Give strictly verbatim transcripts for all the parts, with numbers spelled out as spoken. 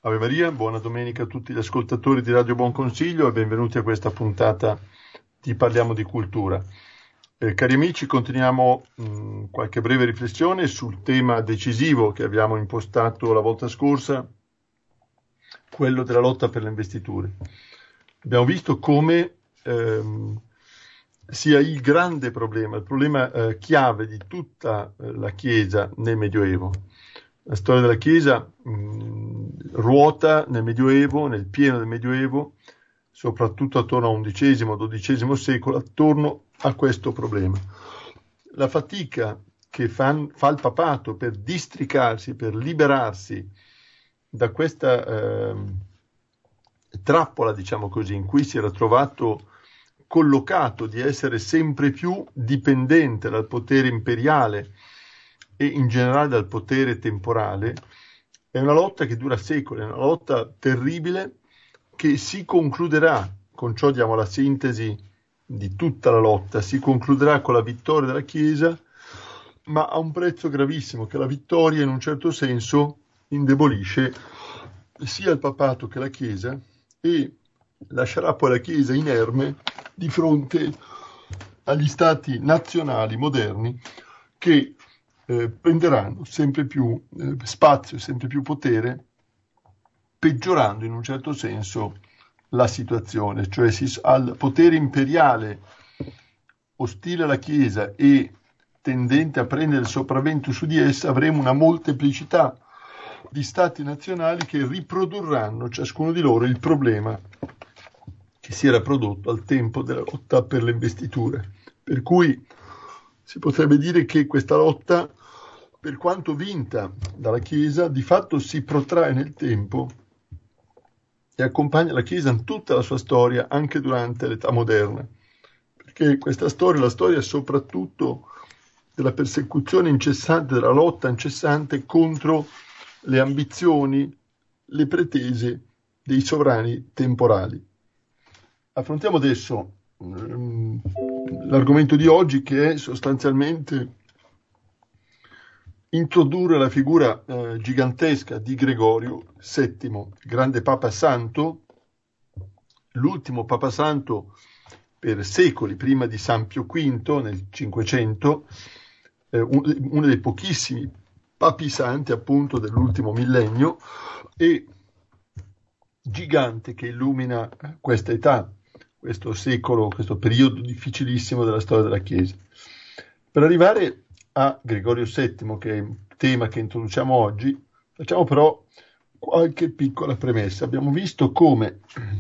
Ave Maria, buona domenica a tutti gli ascoltatori di Radio Buon Consiglio e benvenuti a questa puntata di Parliamo di Cultura. Eh, cari amici, continuiamo mh, qualche breve riflessione sul tema decisivo che abbiamo impostato la volta scorsa, quello della lotta per le investiture. Abbiamo visto come ehm, sia il grande problema, il problema eh, chiave di tutta eh, la Chiesa nel Medioevo. La storia della Chiesa mh, ruota nel Medioevo, nel pieno del Medioevo, soprattutto attorno al undicesimo dodicesimo secolo, attorno a questo problema. La fatica che fa, fa il papato per districarsi, per liberarsi da questa eh, trappola, diciamo così, in cui si era trovato collocato di essere sempre più dipendente dal potere imperiale e in generale dal potere temporale, è una lotta che dura secoli, è una lotta terribile che si concluderà, con ciò diamo la sintesi di tutta la lotta, si concluderà con la vittoria della Chiesa, ma a un prezzo gravissimo, che la vittoria in un certo senso indebolisce sia il papato che la Chiesa e lascerà poi la Chiesa inerme di fronte agli stati nazionali moderni che Eh, prenderanno sempre più eh, spazio, sempre più potere, peggiorando in un certo senso la situazione, cioè si, al potere imperiale ostile alla Chiesa e tendente a prendere il sopravvento su di essa, avremo una molteplicità di stati nazionali che riprodurranno ciascuno di loro il problema che si era prodotto al tempo della lotta per le investiture. Per cui si potrebbe dire che questa lotta, per quanto vinta dalla Chiesa, di fatto si protrae nel tempo e accompagna la Chiesa in tutta la sua storia, anche durante l'età moderna. Perché questa storia è la storia soprattutto della persecuzione incessante, della lotta incessante contro le ambizioni, le pretese dei sovrani temporali. Affrontiamo adesso l'argomento di oggi, che è sostanzialmente introdurre la figura eh, gigantesca di Gregorio settimo, grande Papa Santo, l'ultimo Papa Santo per secoli prima di San Pio quinto nel Cinquecento, eh, uno dei pochissimi papi santi appunto dell'ultimo millennio e gigante che illumina questa età, questo secolo, questo periodo difficilissimo della storia della Chiesa. Per arrivare a Gregorio settimo, che è il tema che introduciamo oggi, facciamo però qualche piccola premessa. Abbiamo visto come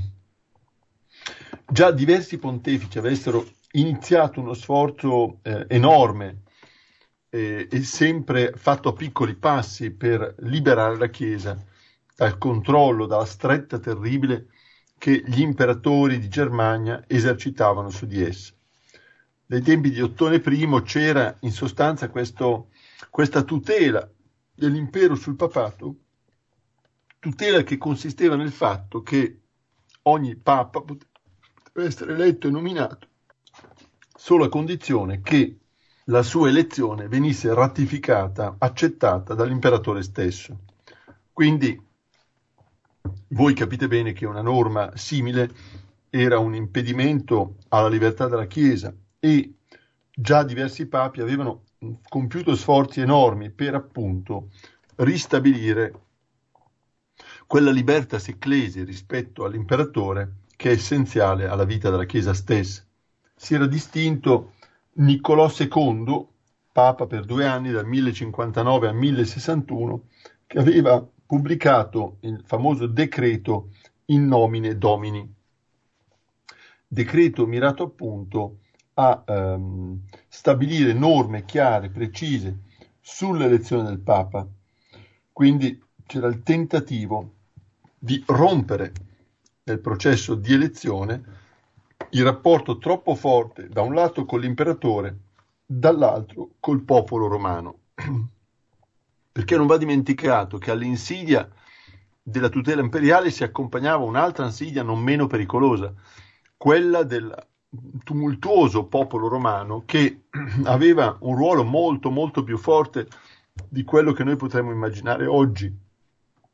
già diversi pontefici avessero iniziato uno sforzo eh, enorme eh, e sempre fatto a piccoli passi per liberare la Chiesa dal controllo, dalla stretta terribile che gli imperatori di Germania esercitavano su di essa. Dai tempi di Ottone I c'era in sostanza questo, questa tutela dell'impero sul papato, tutela che consisteva nel fatto che ogni papa poteva essere eletto e nominato solo a condizione che la sua elezione venisse ratificata, accettata dall'imperatore stesso. Quindi voi capite bene che una norma simile era un impedimento alla libertà della Chiesa e già diversi papi avevano compiuto sforzi enormi per appunto ristabilire quella libertas ecclesiae rispetto all'imperatore che è essenziale alla vita della Chiesa stessa. Si era distinto Niccolò secondo, papa per due anni dal millecinquantanove al millesessantuno, che aveva pubblicato il famoso decreto in nomine Domini, decreto mirato appunto a ehm, stabilire norme chiare, precise sull'elezione del Papa. Quindi c'era il tentativo di rompere nel processo di elezione il rapporto troppo forte da un lato con l'imperatore, dall'altro col popolo romano. Perché non va dimenticato che all'insidia della tutela imperiale si accompagnava un'altra insidia non meno pericolosa, quella del tumultuoso popolo romano che aveva un ruolo molto molto più forte di quello che noi potremmo immaginare oggi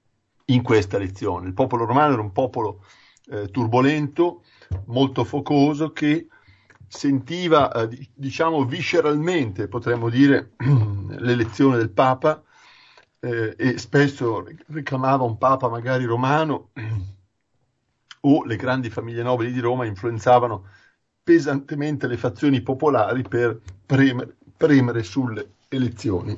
in questa elezione. Il popolo romano era un popolo eh, turbolento, molto focoso, che sentiva, eh, diciamo, visceralmente, potremmo dire, l'elezione del Papa, eh, e spesso reclamava un Papa magari romano, o le grandi famiglie nobili di Roma influenzavano pesantemente le fazioni popolari per premere, premere sulle elezioni.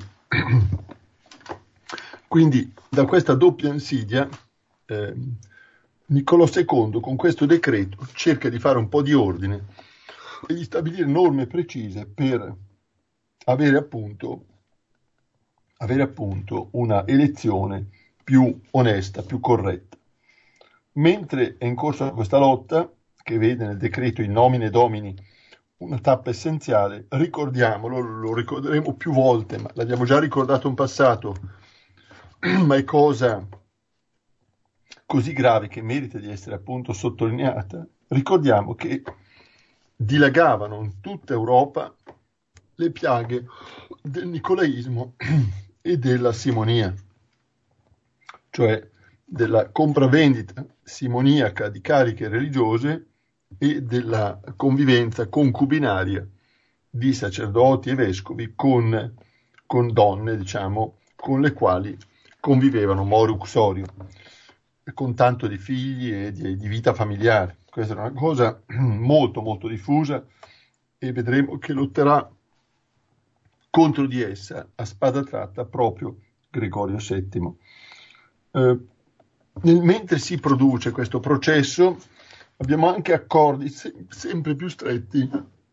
Quindi da questa doppia insidia eh, Niccolò secondo con questo decreto cerca di fare un po' di ordine e di stabilire norme precise per avere appunto, avere appunto una elezione più onesta, più corretta. Mentre è in corso questa lotta, che vede nel decreto in nomine domini una tappa essenziale, ricordiamolo, lo ricorderemo più volte, ma l'abbiamo già ricordato in passato, ma è cosa così grave che merita di essere appunto sottolineata. Ricordiamo che dilagavano in tutta Europa le piaghe del nicolaismo e della simonia, cioè della compravendita simoniaca di cariche religiose e della convivenza concubinaria di sacerdoti e vescovi con, con donne, diciamo, con le quali convivevano mori uxorio, con tanto di figli e di, di vita familiare. Questa è una cosa molto molto diffusa e vedremo che lotterà contro di essa a spada tratta proprio Gregorio settimo. Eh, nel, mentre si produce questo processo abbiamo anche accordi se, sempre più stretti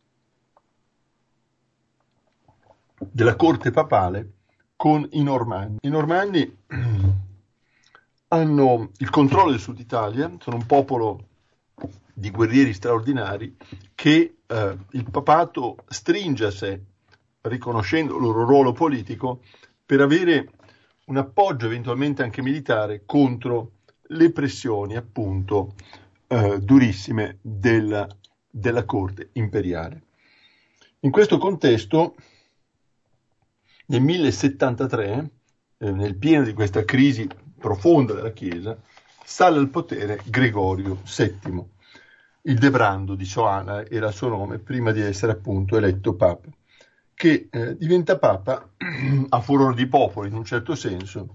della corte papale con i Normanni. I Normanni hanno il controllo del Sud Italia, sono un popolo di guerrieri straordinari che eh, il papato stringe a sé, riconoscendo il loro ruolo politico, per avere un appoggio eventualmente anche militare contro le pressioni appunto eh, durissime della, della corte imperiale. In questo contesto, nel millesettantatré, eh, nel pieno di questa crisi profonda della Chiesa, sale al potere Gregorio settimo. Il Debrando di Soana era il suo nome prima di essere appunto eletto Papa, che eh, diventa Papa a furore di popolo in un certo senso,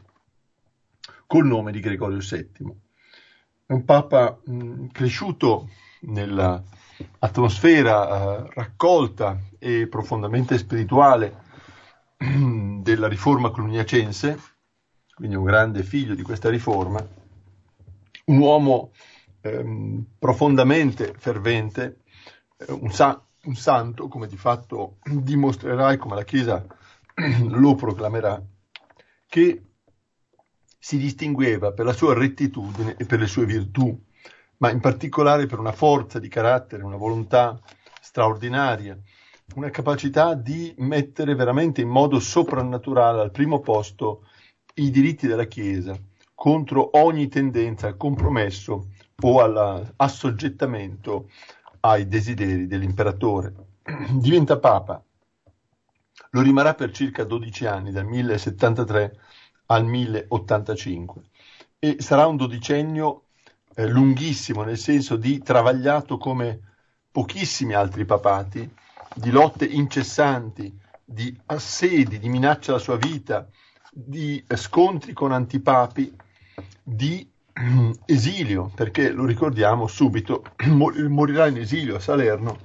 col nome di Gregorio settimo. È un Papa mh, cresciuto nella atmosfera eh, raccolta e profondamente spirituale della riforma cluniacense, quindi un grande figlio di questa riforma, un uomo ehm, profondamente fervente, eh, un, sa- un santo, come di fatto dimostrerà e come la Chiesa lo proclamerà, che si distingueva per la sua rettitudine e per le sue virtù, ma in particolare per una forza di carattere, una volontà straordinaria, una capacità di mettere veramente in modo soprannaturale al primo posto i diritti della Chiesa contro ogni tendenza al compromesso o all'assoggettamento ai desideri dell'imperatore. Diventa Papa, lo rimarrà per circa dodici anni, dal millesettantatré al milleottantacinque, e sarà un dodicennio eh, lunghissimo, nel senso di travagliato come pochissimi altri papati, di lotte incessanti, di assedi, di minaccia alla sua vita, di scontri con antipapi, di esilio, perché lo ricordiamo subito, morirà in esilio a Salerno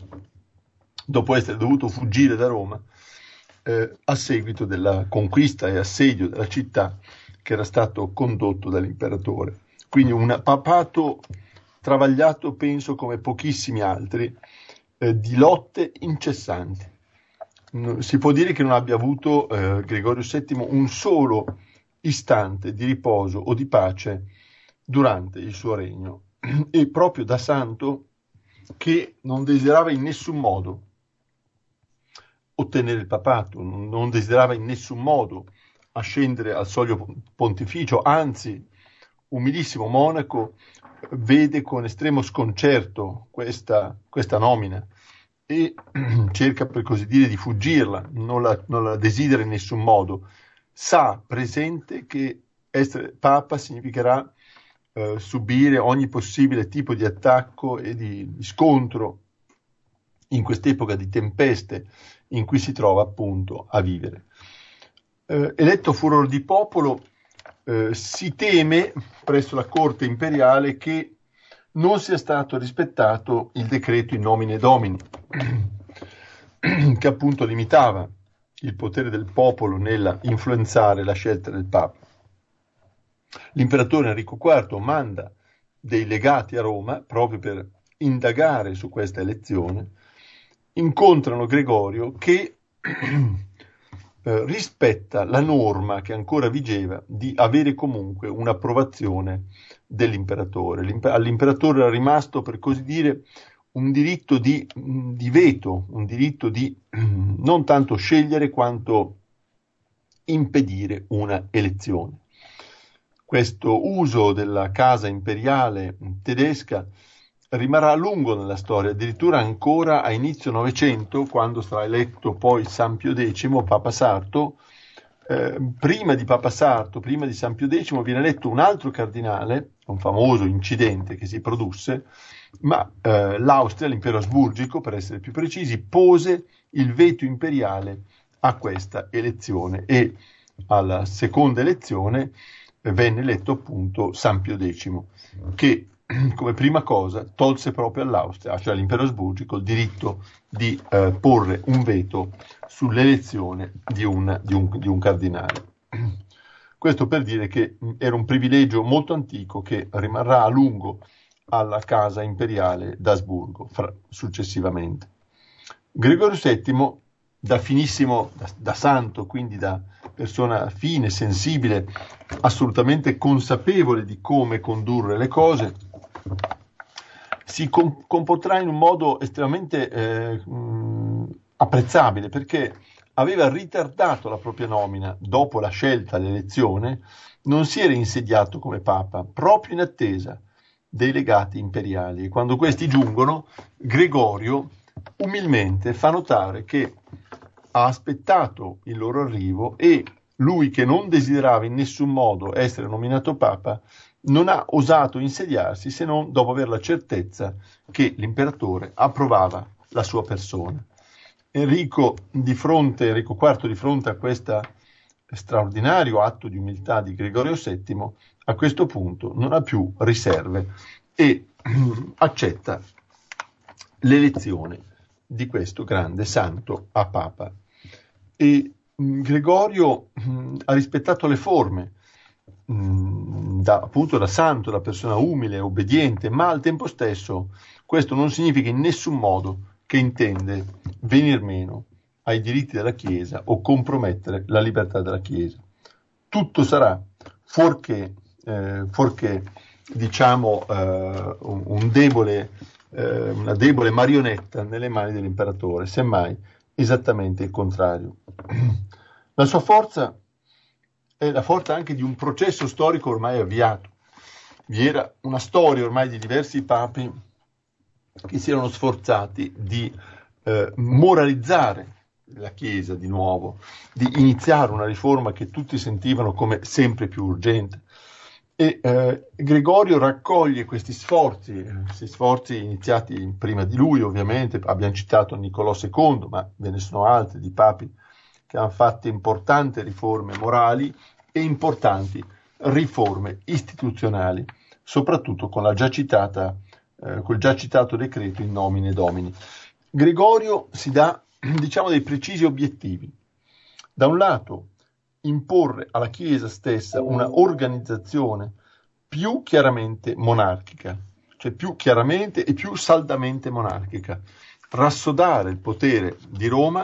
dopo essere dovuto fuggire da Roma eh, a seguito della conquista e assedio della città che era stato condotto dall'imperatore. Quindi un papato travagliato, penso, come pochissimi altri, eh, di lotte incessanti. Si può dire che non abbia avuto eh, Gregorio settimo un solo istante di riposo o di pace durante il suo regno, e proprio da santo che non desiderava in nessun modo ottenere il papato, non desiderava in nessun modo ascendere al soglio pontificio, anzi, umilissimo monaco, vede con estremo sconcerto questa, questa nomina e cerca, per così dire, di fuggirla, non la, non la desidera in nessun modo. Sa, presente, che essere papa significherà eh, subire ogni possibile tipo di attacco e di, di scontro in quest'epoca di tempeste in cui si trova appunto a vivere. Eh, eletto furor di popolo, eh, si teme presso la corte imperiale che non sia stato rispettato il decreto in nomine domini, che appunto limitava il potere del popolo nella influenzare la scelta del Papa. L'imperatore Enrico quarto manda dei legati a Roma proprio per indagare su questa elezione. Incontrano Gregorio che eh, rispetta la norma che ancora vigeva di avere comunque un'approvazione dell'imperatore. L'imper- all'imperatore era rimasto, per così dire, un diritto di, di veto, un diritto di non tanto scegliere quanto impedire una elezione. Questo uso della casa imperiale tedesca rimarrà a lungo nella storia, addirittura ancora a inizio Novecento, quando sarà eletto poi San Pio decimo, Papa Sarto. Eh, prima di Papa Sarto, prima di San Pio decimo, viene eletto un altro cardinale, un famoso incidente che si produsse, ma eh, l'Austria, l'impero asburgico, per essere più precisi, pose il veto imperiale a questa elezione e alla seconda elezione venne eletto appunto San Pio decimo, che come prima cosa tolse proprio all'Austria, cioè all'impero asburgico, il diritto di eh, porre un veto sull'elezione di un, di, un, di un cardinale. Questo per dire che era un privilegio molto antico che rimarrà a lungo alla casa imperiale d'Asburgo fra, successivamente. Gregorio settimo, da finissimo, da, da santo, quindi da persona fine, sensibile, assolutamente consapevole di come condurre le cose, si com- comporterà in un modo estremamente eh, mh, apprezzabile, perché aveva ritardato la propria nomina dopo la scelta, l'elezione, non si era insediato come papa, proprio in attesa dei legati imperiali. E quando questi giungono, Gregorio umilmente fa notare che ha aspettato il loro arrivo e lui, che non desiderava in nessun modo essere nominato papa, non ha osato insediarsi se non dopo aver la certezza che l'imperatore approvava la sua persona. Enrico, di fronte, Enrico quarto, di fronte a questo straordinario atto di umiltà di Gregorio settimo, a questo punto non ha più riserve e accetta l'elezione di questo grande santo a papa. E mh, Gregorio mh, ha rispettato le forme, mh, da, appunto da santo, da persona umile, obbediente, ma al tempo stesso questo non significa in nessun modo che intende venir meno ai diritti della Chiesa o compromettere la libertà della Chiesa. Tutto sarà fuorché, eh, fuorché diciamo, eh, un, un debole, eh, una debole marionetta nelle mani dell'imperatore, semmai esattamente il contrario. La sua forza è la forza anche di un processo storico ormai avviato. Vi era una storia ormai di diversi papi che si erano sforzati di eh, moralizzare la Chiesa di nuovo, di iniziare una riforma che tutti sentivano come sempre più urgente. E eh, Gregorio raccoglie questi sforzi, questi sforzi iniziati prima di lui, ovviamente. Abbiamo citato Niccolò secondo, ma ve ne sono altri di papi che hanno fatto importanti riforme morali e importanti riforme istituzionali, soprattutto con la già citata, eh, col già citato decreto in nomine domini. Gregorio si dà, diciamo, dei precisi obiettivi. Da un lato, imporre alla Chiesa stessa una organizzazione più chiaramente monarchica, cioè più chiaramente e più saldamente monarchica, rassodare il potere di Roma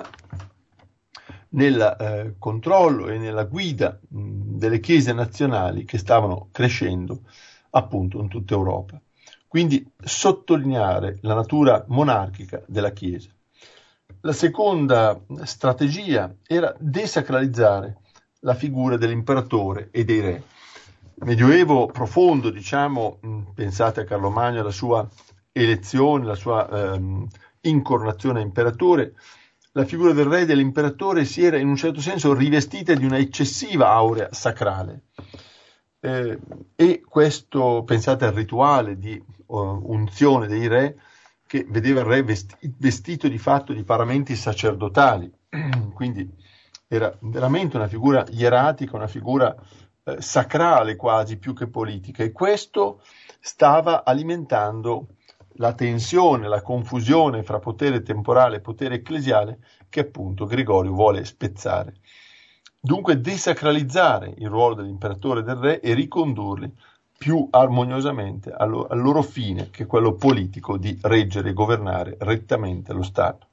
nel eh, controllo e nella guida mh, delle chiese nazionali che stavano crescendo appunto in tutta Europa. Quindi sottolineare la natura monarchica della Chiesa. La seconda strategia era desacralizzare la figura dell'imperatore e dei re. Medioevo profondo, diciamo, pensate a Carlo Magno, alla sua elezione, la sua ehm, incoronazione a imperatore, la figura del re e dell'imperatore si era in un certo senso rivestita di una eccessiva aurea sacrale. Eh, e questo, pensate al rituale di uh, unzione dei re, che vedeva il re vesti- vestito di fatto di paramenti sacerdotali, quindi era veramente una figura ieratica, una figura eh, sacrale quasi più che politica, e questo stava alimentando la tensione, la confusione fra potere temporale e potere ecclesiale che appunto Gregorio vuole spezzare. Dunque desacralizzare il ruolo dell'imperatore e del re e ricondurli più armoniosamente al loro, al loro fine, che è quello politico di reggere e governare rettamente lo Stato.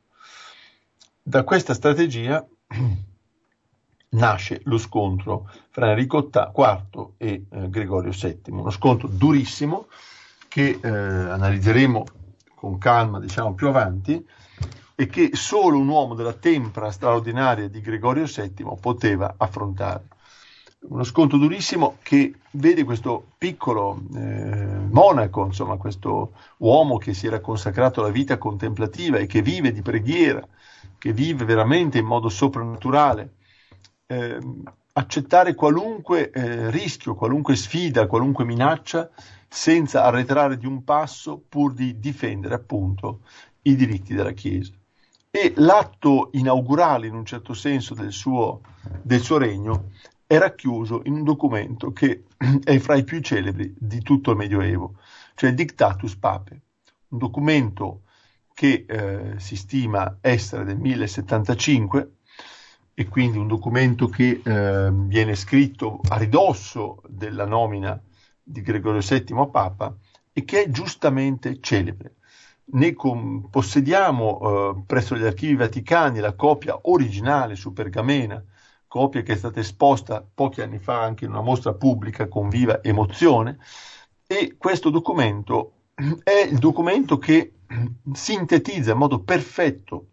Da questa strategia nasce lo scontro fra Enrico quarto e eh, Gregorio settimo, uno scontro durissimo che eh, analizzeremo con calma, diciamo, più avanti, e che solo un uomo della tempra straordinaria di Gregorio settimo poteva affrontare. Uno scontro durissimo che vede questo piccolo eh, monaco, insomma, questo uomo che si era consacrato alla vita contemplativa e che vive di preghiera, che vive veramente in modo soprannaturale, eh, accettare qualunque eh, rischio, qualunque sfida, qualunque minaccia, senza arretrare di un passo pur di difendere appunto i diritti della Chiesa. E l'atto inaugurale, in un certo senso, del suo, del suo regno è racchiuso in un documento che è fra i più celebri di tutto il Medioevo, cioè il Dictatus Papae, un documento che eh, si stima essere del mille settantacinque, e quindi un documento che eh, viene scritto a ridosso della nomina di Gregorio settimo a Papa e che è giustamente celebre. Ne com- possediamo eh, presso gli archivi vaticani la copia originale su pergamena, copia che è stata esposta pochi anni fa anche in una mostra pubblica con viva emozione, e questo documento è il documento che sintetizza in modo perfetto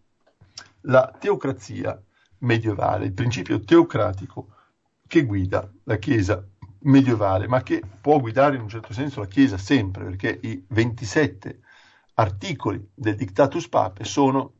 la teocrazia medievale, il principio teocratico che guida la Chiesa medievale, ma che può guidare in un certo senso la Chiesa sempre, perché i ventisette articoli del Dictatus Papae sono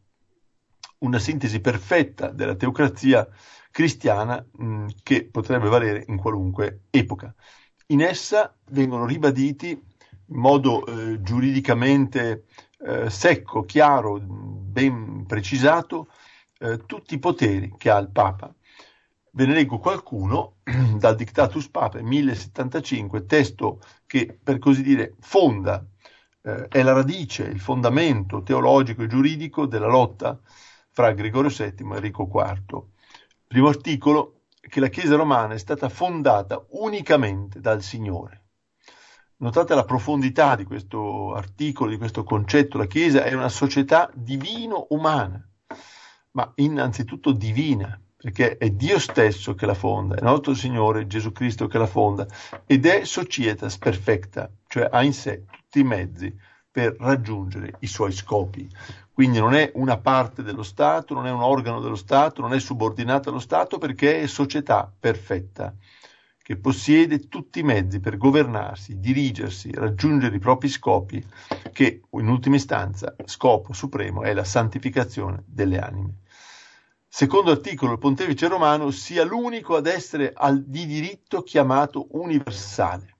una sintesi perfetta della teocrazia cristiana mh, che potrebbe valere in qualunque epoca. In essa vengono ribaditi in modo eh, giuridicamente eh, secco, chiaro, ben precisato, eh, tutti i poteri che ha il Papa. Ve ne leggo qualcuno dal Dictatus Papae mille settantacinque, testo che per così dire fonda, eh, è la radice, il fondamento teologico e giuridico della lotta fra Gregorio settimo e Enrico quarto. Primo articolo: che la Chiesa romana è stata fondata unicamente dal Signore. Notate la profondità di questo articolo, di questo concetto. La Chiesa è una società divino-umana, ma innanzitutto divina, perché è Dio stesso che la fonda, è nostro Signore Gesù Cristo che la fonda, ed è societas perfecta, cioè ha in sé tutti i mezzi per raggiungere i suoi scopi. Quindi non è una parte dello Stato, non è un organo dello Stato, non è subordinata allo Stato, perché è società perfetta, che possiede tutti i mezzi per governarsi, dirigersi, raggiungere i propri scopi, che in ultima istanza scopo supremo è la santificazione delle anime. Secondo articolo, il pontefice romano sia l'unico ad essere al, di diritto chiamato universale.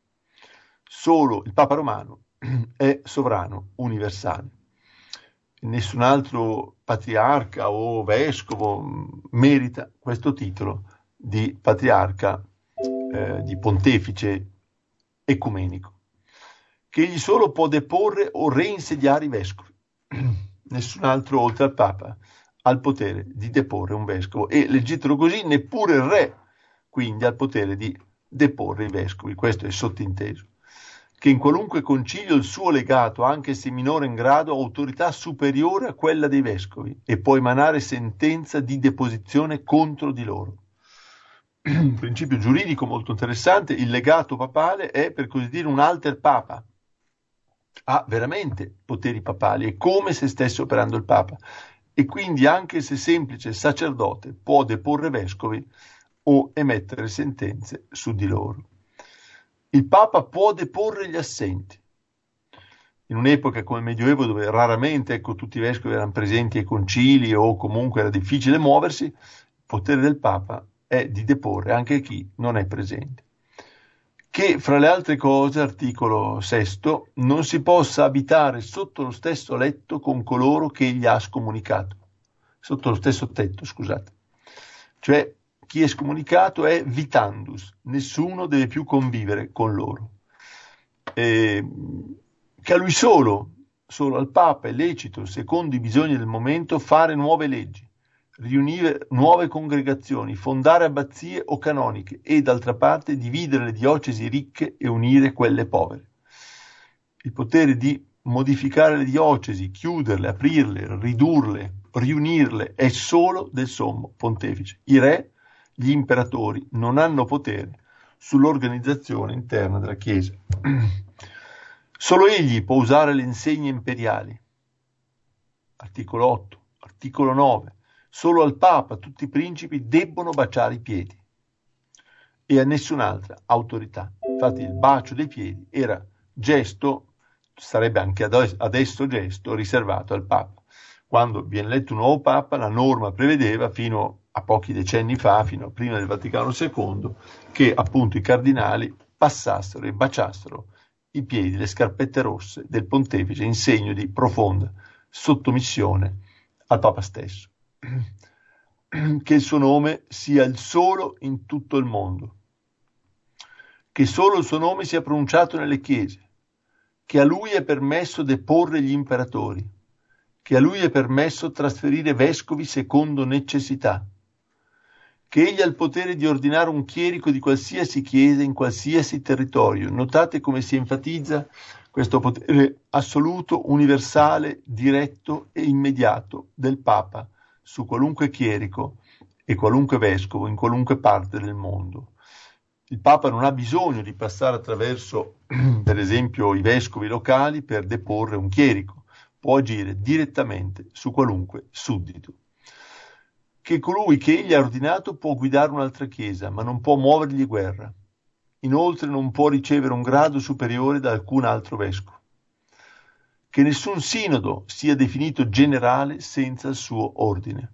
Solo il Papa romano è sovrano universale. Nessun altro patriarca o vescovo merita questo titolo di patriarca, eh, di pontefice ecumenico, che egli solo può deporre o reinsediare i vescovi. Nessun altro oltre al Papa ha il potere di deporre un vescovo, e leggitelo così, neppure il re quindi ha il potere di deporre i vescovi. Questo è sottinteso, che in qualunque concilio il suo legato, anche se minore in grado, ha autorità superiore a quella dei vescovi e può emanare sentenza di deposizione contro di loro. Un principio giuridico molto interessante: il legato papale è, per così dire, un alter papa, ha veramente poteri papali, è come se stesse operando il Papa, e quindi anche se semplice sacerdote può deporre vescovi o emettere sentenze su di loro. Il Papa può deporre gli assenti. In un'epoca come il Medioevo, dove raramente ecco, tutti i vescovi erano presenti ai concili o comunque era difficile muoversi, il potere del Papa è di deporre anche chi non è presente. che fra le altre cose, articolo sesto, non si possa abitare sotto lo stesso letto con coloro che egli ha scomunicato, sotto lo stesso tetto, scusate. Cioè, chi è scomunicato è vitandus, nessuno deve più convivere con loro. E, che a lui solo, solo al Papa è lecito, secondo i bisogni del momento, fare nuove leggi, riunire nuove congregazioni, fondare abbazie o canoniche e, d'altra parte, dividere le diocesi ricche e unire quelle povere. Il potere di modificare le diocesi, chiuderle, aprirle, ridurle, riunirle è solo del sommo pontefice. I re, gli imperatori, non hanno potere sull'organizzazione interna della Chiesa. Solo egli può usare le insegne imperiali. Articolo otto. Articolo nove. Solo al Papa tutti i principi debbono baciare i piedi e a nessun'altra autorità. Infatti il bacio dei piedi era gesto, sarebbe anche adesso gesto, riservato al Papa. Quando viene eletto un nuovo Papa, la norma prevedeva fino a pochi decenni fa, fino a prima del Vaticano secondo, che appunto i cardinali passassero e baciassero i piedi, le scarpette rosse del pontefice in segno di profonda sottomissione al Papa stesso. Che il suo nome sia il solo in tutto il mondo, che solo il suo nome sia pronunciato nelle chiese, che a lui è permesso deporre gli imperatori, che a lui è permesso trasferire vescovi secondo necessità, che egli ha il potere di ordinare un chierico di qualsiasi chiesa in qualsiasi territorio. Notate come si enfatizza questo potere assoluto, universale, diretto e immediato del Papa su qualunque chierico e qualunque vescovo in qualunque parte del mondo. Il Papa non ha bisogno di passare attraverso, per esempio, i vescovi locali per deporre un chierico, può agire direttamente su qualunque suddito. Che colui che egli ha ordinato può guidare un'altra chiesa, ma non può muovergli guerra. Inoltre non può ricevere un grado superiore da alcun altro vescovo. Che nessun sinodo sia definito generale senza il suo ordine.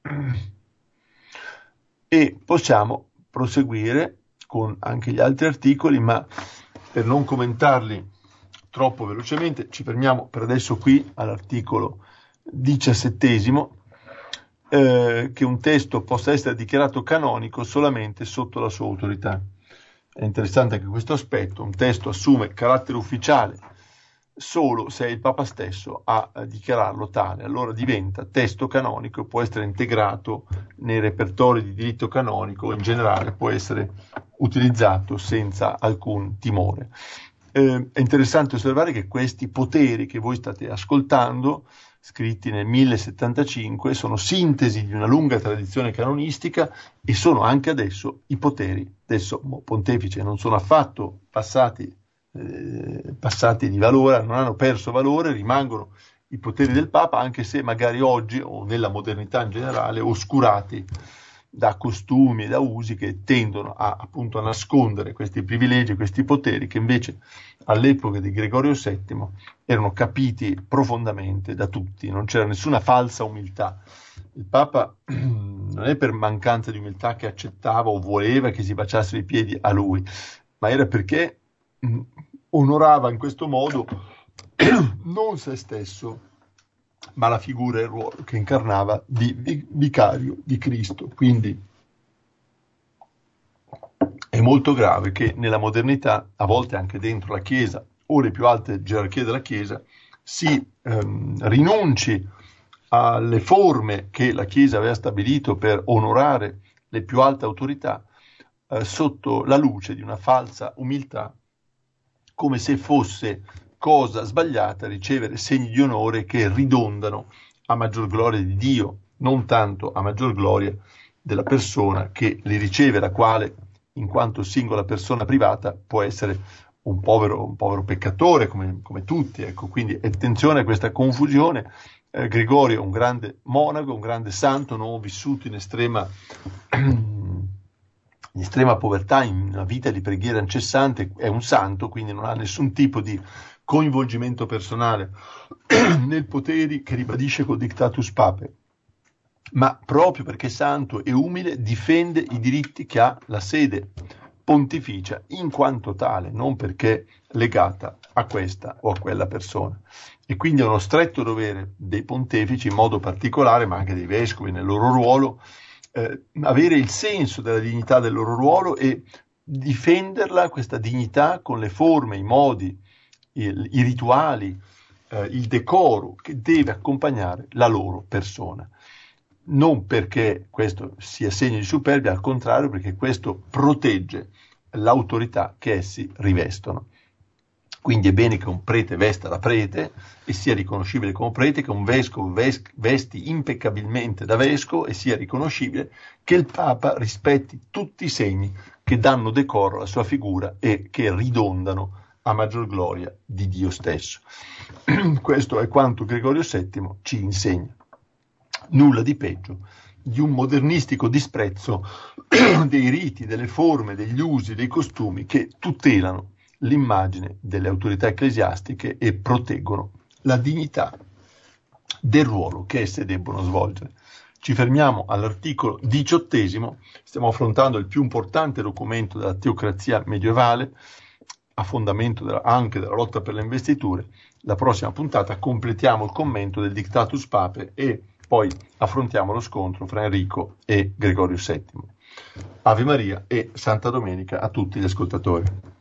E possiamo proseguire con anche gli altri articoli, ma per non commentarli troppo velocemente ci fermiamo per adesso qui all'articolo diciassettesimo, eh, che un testo possa essere dichiarato canonico solamente sotto la sua autorità. È interessante anche questo aspetto, un testo assume carattere ufficiale solo se è il Papa stesso a dichiararlo tale, allora diventa testo canonico e può essere integrato nei repertori di diritto canonico, in generale può essere utilizzato senza alcun timore. Eh, è interessante osservare che questi poteri che voi state ascoltando, scritti nel mille settantacinque, sono sintesi di una lunga tradizione canonistica e sono anche adesso i poteri del Sommo Pontefice, non sono affatto passati passati di valore, non hanno perso valore, rimangono i poteri del Papa, anche se magari oggi o nella modernità in generale oscurati da costumi e da usi che tendono a, appunto a nascondere questi privilegi, questi poteri che invece all'epoca di Gregorio settimo erano capiti profondamente da tutti, non c'era nessuna falsa umiltà. Il Papa non è per mancanza di umiltà che accettava o voleva che si baciassero i piedi a lui, ma era perché onorava in questo modo non se stesso, ma la figura e il ruolo che incarnava di vicario di Cristo. Quindi è molto grave che nella modernità, a volte anche dentro la Chiesa o le più alte gerarchie della Chiesa, si ehm, rinunci alle forme che la Chiesa aveva stabilito per onorare le più alte autorità eh, sotto la luce di una falsa umiltà, come se fosse cosa sbagliata ricevere segni di onore che ridondano a maggior gloria di Dio, non tanto a maggior gloria della persona che li riceve, la quale, in quanto singola persona privata, può essere un povero, un povero peccatore, come, come tutti. Ecco, quindi attenzione a questa confusione. Eh, Gregorio è un grande monaco, un grande santo, un uomo vissuto in estrema... in estrema povertà, in una vita di preghiera incessante, è un santo, quindi non ha nessun tipo di coinvolgimento personale nel potere che ribadisce col dictatus pape, ma proprio perché è santo e umile difende i diritti che ha la sede, pontificia in quanto tale, non perché legata a questa o a quella persona. E quindi è uno stretto dovere dei pontefici, in modo particolare, ma anche dei vescovi nel loro ruolo, eh, avere il senso della dignità del loro ruolo e difenderla, questa dignità, con le forme, i modi, i, i rituali, eh, il decoro che deve accompagnare la loro persona. Non perché questo sia segno di superbia, al contrario, perché questo protegge l'autorità che essi rivestono. Quindi è bene che un prete vesta da prete e sia riconoscibile come prete, che un vescovo vesti impeccabilmente da vescovo e sia riconoscibile, che il Papa rispetti tutti i segni che danno decoro alla sua figura e che ridondano a maggior gloria di Dio stesso. Questo è quanto Gregorio settimo ci insegna. Nulla di peggio di un modernistico disprezzo dei riti, delle forme, degli usi, dei costumi che tutelano l'immagine delle autorità ecclesiastiche e proteggono la dignità del ruolo che esse debbono svolgere. Ci fermiamo all'articolo diciottesimo, stiamo affrontando il più importante documento della teocrazia medievale, a fondamento della, anche della lotta per le investiture. La prossima puntata completiamo il commento del Dictatus Papae e poi affrontiamo lo scontro fra Enrico e Gregorio settimo. Ave Maria e Santa Domenica a tutti gli ascoltatori.